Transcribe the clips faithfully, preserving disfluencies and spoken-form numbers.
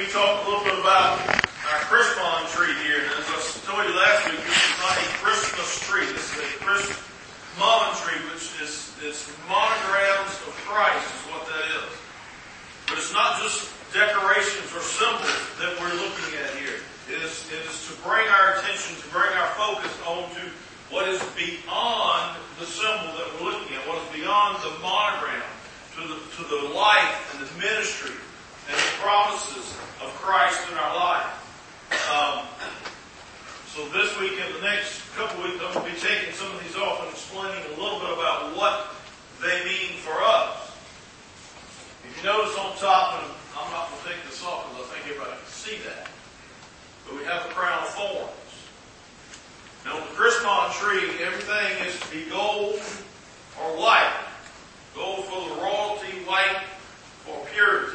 talk a little bit about our Christmas tree here. And as I told you last week, this is not a Christmas tree. This is a Christmas tree, which is, is monograms of Christ is what that is. But it's not just decorations or symbols that we're looking at here. It is, it is to bring our attention, to bring our focus onto what is beyond the symbol that we're looking at, what is beyond the monogram, to the, to the life and the ministry and the promises of Christ in our life. Um, so this week and the next couple of weeks, I'm going to be taking some of these off and explaining a little bit about what they mean for us. If you notice on top, and I'm not going to take this off because I think everybody can see that, but we have a crown of thorns. Now on the Christmas tree, everything is to be gold or white. Gold for the royalty, white for purity.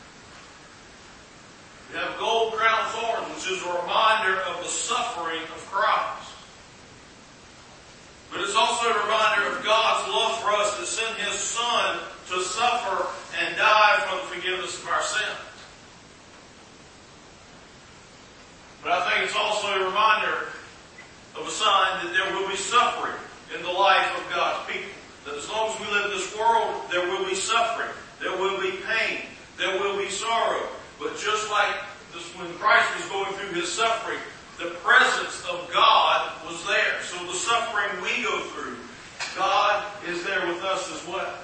We have a gold crown of thorns, which is a reminder of the suffering of Christ. But it's also a reminder of God's love for us to send His Son to suffer and die for the forgiveness of our sins. But I think it's also a reminder of a sign that there will be suffering in the life of God's people. That as long as we live in this world, there will be suffering, there will be pain, there will be sorrow. But just like this, when Christ was going through His suffering, the presence of God was there. So the suffering we go through, God is there with us as well.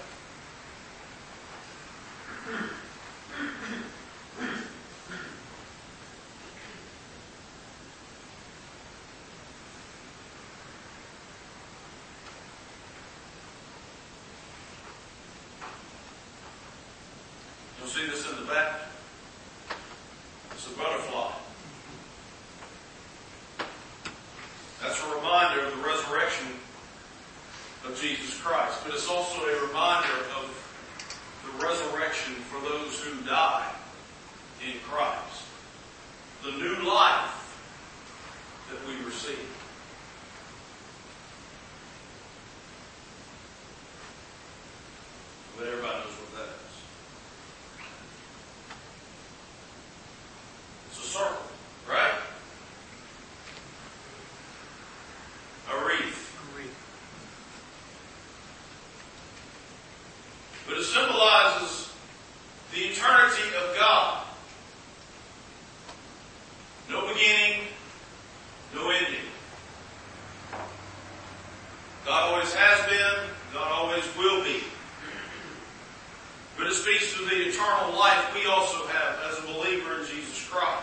You'll see this in the back. It's a butterfly. That's a reminder of the resurrection of Jesus Christ. But it's also a reminder of the resurrection for those who die in Christ. The new life that we receive. But everybody knows what that is. It's a circle, right? A wreath. A wreath. But it symbolizes the eternity of God. No beginning, no ending. God always has been, God always will be. But it speaks to the eternal life we also have as a believer in Jesus Christ.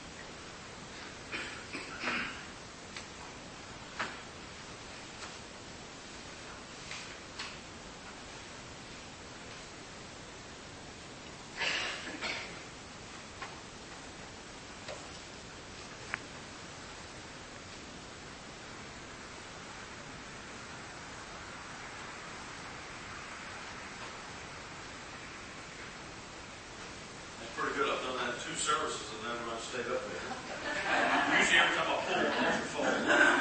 Services and then I stayed up there. Usually every time I pull one off the phone.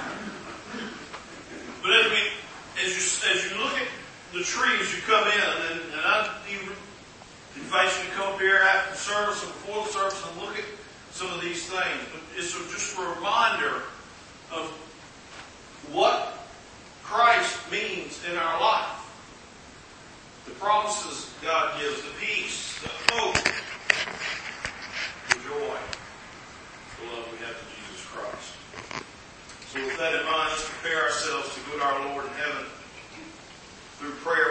But as, we, as, you, as you look at the tree as you come in, and, and I invite you to come up here after the service or before the service and look at some of these things. But it's just a reminder of what Christ means in our life. The promises God gives, the peace, the hope, joy, the love we have in Jesus Christ. So with that in mind, let's prepare ourselves to go to our Lord in heaven through prayer.